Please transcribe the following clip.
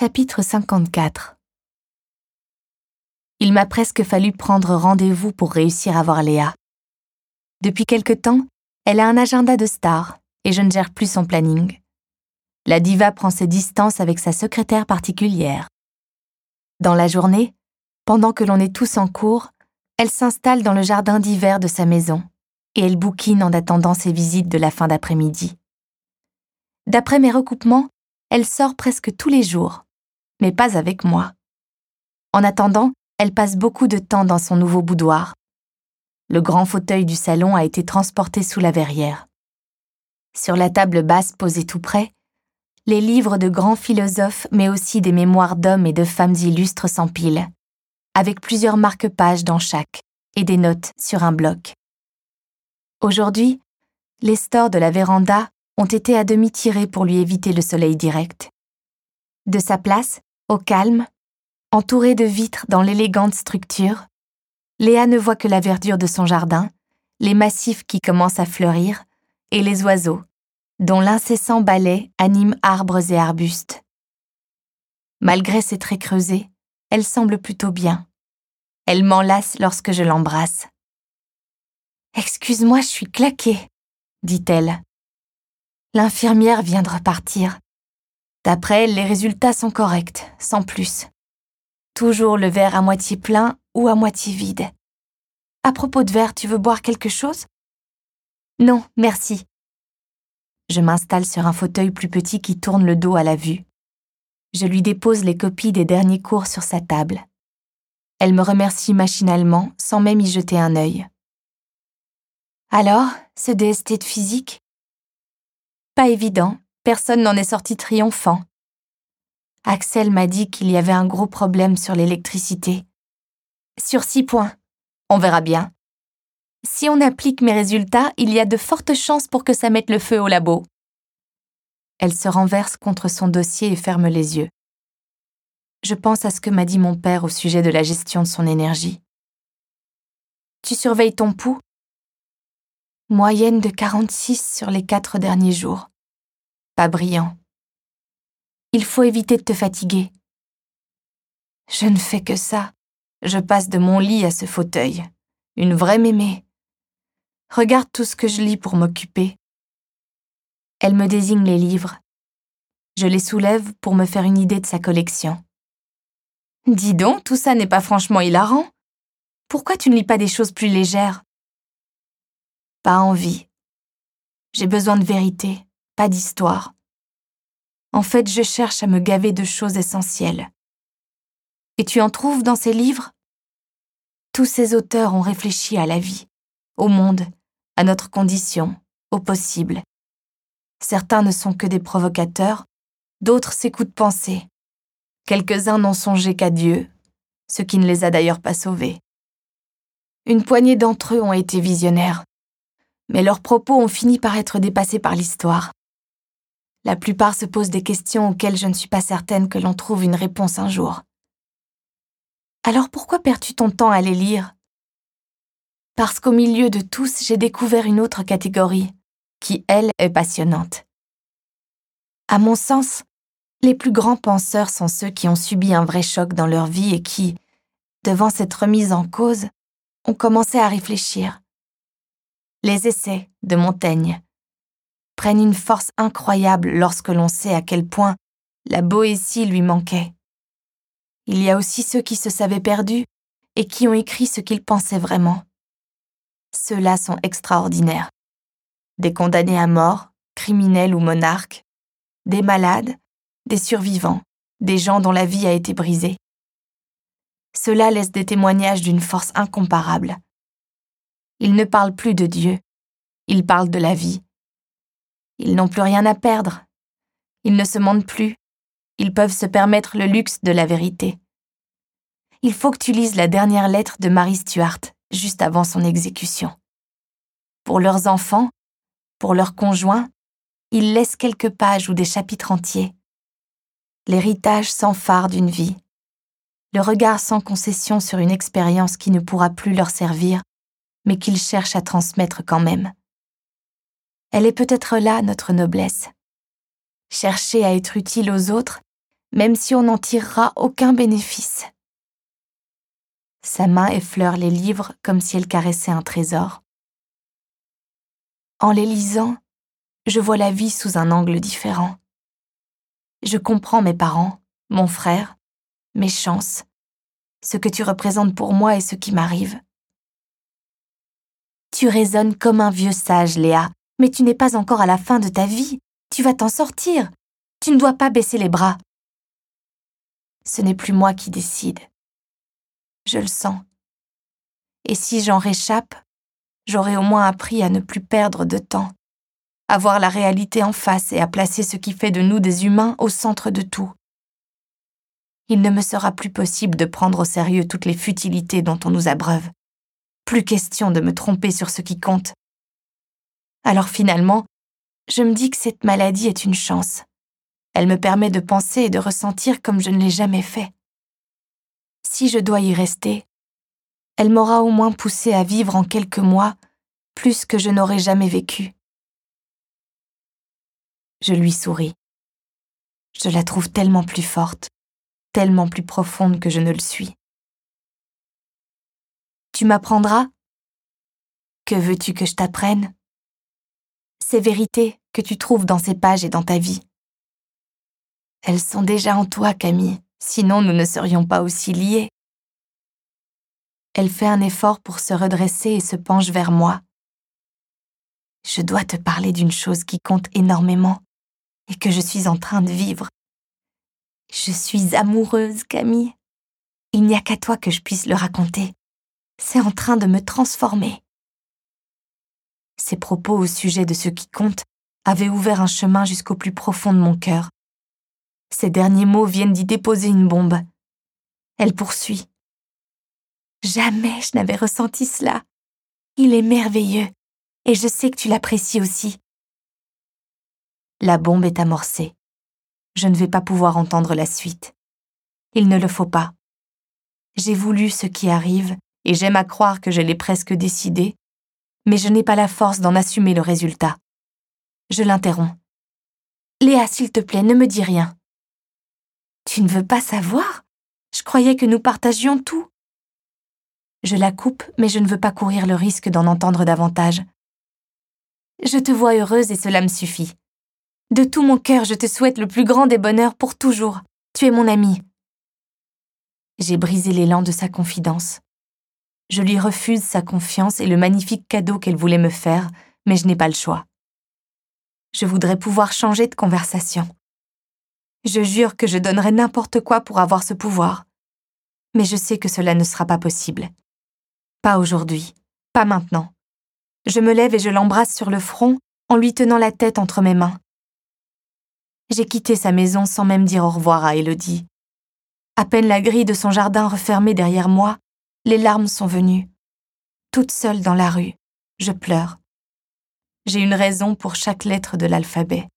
Chapitre 54. Il m'a presque fallu prendre rendez-vous pour réussir à voir Léa. Depuis quelque temps, elle a un agenda de star et je ne gère plus son planning. La diva prend ses distances avec sa secrétaire particulière. Dans la journée, pendant que l'on est tous en cours, elle s'installe dans le jardin d'hiver de sa maison et elle bouquine en attendant ses visites de la fin d'après-midi. D'après mes recoupements, elle sort presque tous les jours, mais pas avec moi. En attendant, elle passe beaucoup de temps dans son nouveau boudoir. Le grand fauteuil du salon a été transporté sous la verrière. Sur la table basse posée tout près, les livres de grands philosophes mais aussi des mémoires d'hommes et de femmes illustres s'empilent, avec plusieurs marque-pages dans chaque et des notes sur un bloc. Aujourd'hui, les stores de la véranda ont été à demi tirés pour lui éviter le soleil direct. De sa place, au calme, entourée de vitres dans l'élégante structure, Léa ne voit que la verdure de son jardin, les massifs qui commencent à fleurir et les oiseaux, dont l'incessant balai anime arbres et arbustes. Malgré ses traits creusés, elle semble plutôt bien. Elle m'enlace lorsque je l'embrasse. « Excuse-moi, je suis claquée », dit-elle. L'infirmière vient de repartir. D'après elle, les résultats sont corrects, sans plus. Toujours le verre à moitié plein ou à moitié vide. À propos de verre, tu veux boire quelque chose ? Non, merci. Je m'installe sur un fauteuil plus petit qui tourne le dos à la vue. Je lui dépose les copies des derniers cours sur sa table. Elle me remercie machinalement, sans même y jeter un œil. Alors, ce DST de physique ? Pas évident, personne n'en est sorti triomphant. Axel m'a dit qu'il y avait un gros problème sur l'électricité. Sur 6 points. On verra bien. Si on applique mes résultats, il y a de fortes chances pour que ça mette le feu au labo. Elle se renverse contre son dossier et ferme les yeux. Je pense à ce que m'a dit mon père au sujet de la gestion de son énergie. Tu surveilles ton pouls ? Moyenne de 46 sur les 4 derniers jours. Pas brillant. Il faut éviter de te fatiguer. Je ne fais que ça. Je passe de mon lit à ce fauteuil. Une vraie mémé. Regarde tout ce que je lis pour m'occuper. Elle me désigne les livres. Je les soulève pour me faire une idée de sa collection. Dis donc, tout ça n'est pas franchement hilarant. Pourquoi tu ne lis pas des choses plus légères ? Pas envie. J'ai besoin de vérité, pas d'histoire. En fait, je cherche à me gaver de choses essentielles. Et tu en trouves dans ces livres ? Tous ces auteurs ont réfléchi à la vie, au monde, à notre condition, au possible. Certains ne sont que des provocateurs, d'autres s'écoutent penser. Quelques-uns n'ont songé qu'à Dieu, ce qui ne les a d'ailleurs pas sauvés. Une poignée d'entre eux ont été visionnaires, mais leurs propos ont fini par être dépassés par l'histoire. La plupart se posent des questions auxquelles je ne suis pas certaine que l'on trouve une réponse un jour. Alors pourquoi perds-tu ton temps à les lire ? Parce qu'au milieu de tous, j'ai découvert une autre catégorie, qui, elle, est passionnante. À mon sens, les plus grands penseurs sont ceux qui ont subi un vrai choc dans leur vie et qui, devant cette remise en cause, ont commencé à réfléchir. Les essais de Montaigne prennent une force incroyable lorsque l'on sait à quel point la Boétie lui manquait. Il y a aussi ceux qui se savaient perdus et qui ont écrit ce qu'ils pensaient vraiment. Ceux-là sont extraordinaires. Des condamnés à mort, criminels ou monarques, des malades, des survivants, des gens dont la vie a été brisée. Ceux-là laissent des témoignages d'une force incomparable. Ils ne parlent plus de Dieu, ils parlent de la vie. Ils n'ont plus rien à perdre. Ils ne se mentent plus. Ils peuvent se permettre le luxe de la vérité. Il faut que tu lises la dernière lettre de Mary Stuart, juste avant son exécution. Pour leurs enfants, pour leurs conjoints, ils laissent quelques pages ou des chapitres entiers. L'héritage sans phare d'une vie. Le regard sans concession sur une expérience qui ne pourra plus leur servir, mais qu'ils cherchent à transmettre quand même. Elle est peut-être là, notre noblesse. Chercher à être utile aux autres, même si on n'en tirera aucun bénéfice. » Sa main effleure les livres comme si elle caressait un trésor. « En les lisant, je vois la vie sous un angle différent. Je comprends mes parents, mon frère, mes chances, ce que tu représentes pour moi et ce qui m'arrive. Tu raisonnes comme un vieux sage, Léa, mais tu n'es pas encore à la fin de ta vie. Tu vas t'en sortir. Tu ne dois pas baisser les bras. Ce n'est plus moi qui décide. Je le sens. Et si j'en réchappe, j'aurai au moins appris à ne plus perdre de temps, à voir la réalité en face et à placer ce qui fait de nous des humains au centre de tout. Il ne me sera plus possible de prendre au sérieux toutes les futilités dont on nous abreuve. Plus question de me tromper sur ce qui compte. Alors finalement, je me dis que cette maladie est une chance. Elle me permet de penser et de ressentir comme je ne l'ai jamais fait. Si je dois y rester, elle m'aura au moins poussé à vivre en quelques mois plus que je n'aurais jamais vécu. » Je lui souris. Je la trouve tellement plus forte, tellement plus profonde que je ne le suis. « Tu m'apprendras ? Que veux-tu que je t'apprenne ? Ces vérités que tu trouves dans ces pages et dans ta vie. Elles sont déjà en toi, Camille, sinon nous ne serions pas aussi liés. » Elle fait un effort pour se redresser et se penche vers moi. « Je dois te parler d'une chose qui compte énormément et que je suis en train de vivre. Je suis amoureuse, Camille. Il n'y a qu'à toi que je puisse le raconter. C'est en train de me transformer. » Ses propos au sujet de ce qui compte avaient ouvert un chemin jusqu'au plus profond de mon cœur. Ces derniers mots viennent d'y déposer une bombe. Elle poursuit. « Jamais je n'avais ressenti cela. Il est merveilleux, et je sais que tu l'apprécies aussi. » La bombe est amorcée. Je ne vais pas pouvoir entendre la suite. Il ne le faut pas. J'ai voulu ce qui arrive, et j'aime à croire que je l'ai presque décidé, mais je n'ai pas la force d'en assumer le résultat. Je l'interromps. « Léa, s'il te plaît, ne me dis rien. »« Tu ne veux pas savoir ? Je croyais que nous partagions tout. » Je la coupe, mais je ne veux pas courir le risque d'en entendre davantage. « Je te vois heureuse et cela me suffit. De tout mon cœur, je te souhaite le plus grand des bonheurs pour toujours. Tu es mon amie. » J'ai brisé l'élan de sa confidence. Je lui refuse sa confiance et le magnifique cadeau qu'elle voulait me faire, mais je n'ai pas le choix. Je voudrais pouvoir changer de conversation. Je jure que je donnerais n'importe quoi pour avoir ce pouvoir. Mais je sais que cela ne sera pas possible. Pas aujourd'hui, pas maintenant. Je me lève et je l'embrasse sur le front en lui tenant la tête entre mes mains. J'ai quitté sa maison sans même dire au revoir à Élodie. À peine la grille de son jardin refermée derrière moi, les larmes sont venues. Toute seule dans la rue, je pleure. J'ai une raison pour chaque lettre de l'alphabet.